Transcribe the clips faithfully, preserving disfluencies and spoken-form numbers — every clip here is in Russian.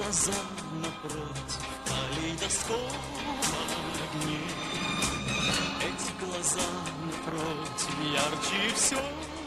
глаза напротив калейдоскоп огней. Эти глаза напротив ярче все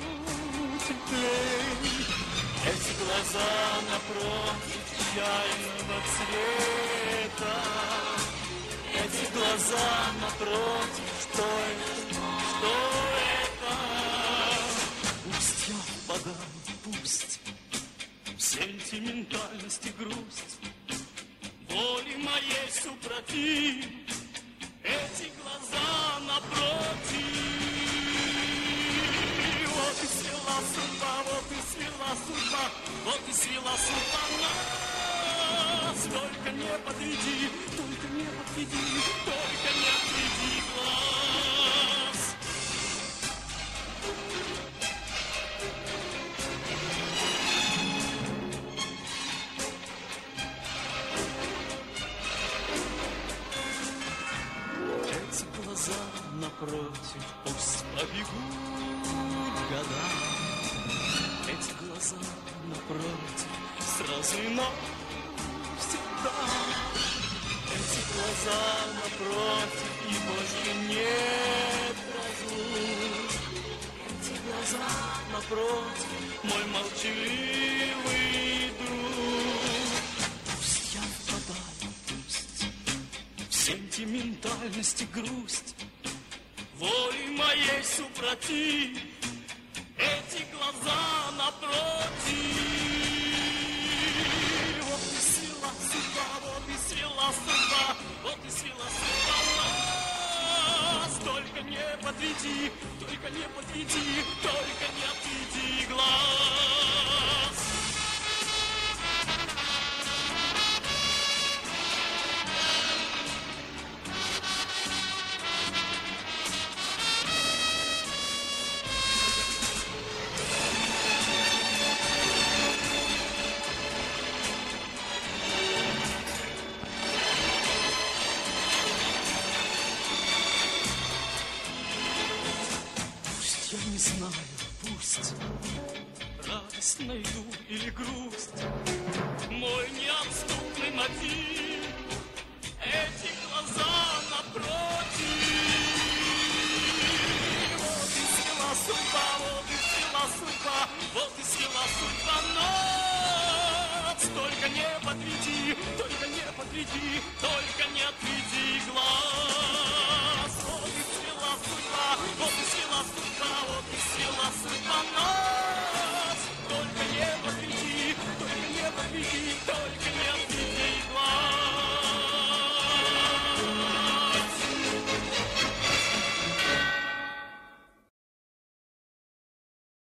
теплей. Эти глаза напротив чайного цвета. Эти глаза напротив, что это, что это? Пусть я впадаю, пусть в сентиментальность и грусть, воли моей супротив. Эти глаза напротив. Вот и свела судьба, вот и свела судьба, вот и свела судьба нас. Только не подведи, только не подведи, только не отведи глаз. Эти глаза напротив пусть побегут года. Эти глаза напротив сразу и навсегда. Эти глаза напротив и больше нет разлук. Эти глаза напротив мой молчаливый друг. Пусть я впадаю, пусть в сентиментальность и грусть, воли моей супротив. Эти глаза напротив. Вот и свела судьба, вот и свела судьба, вот и свела судьба нас. Только не подведи, только не подведи, только не отведи глаз. Я не знаю, пусть радость найду или грусть, мой неотступный мотив. Эти глаза напротив. Вот и свела судьба, вот и свела судьба, вот и свела судьба нас. Только не подведи, только не подведи, только не отведи глаз.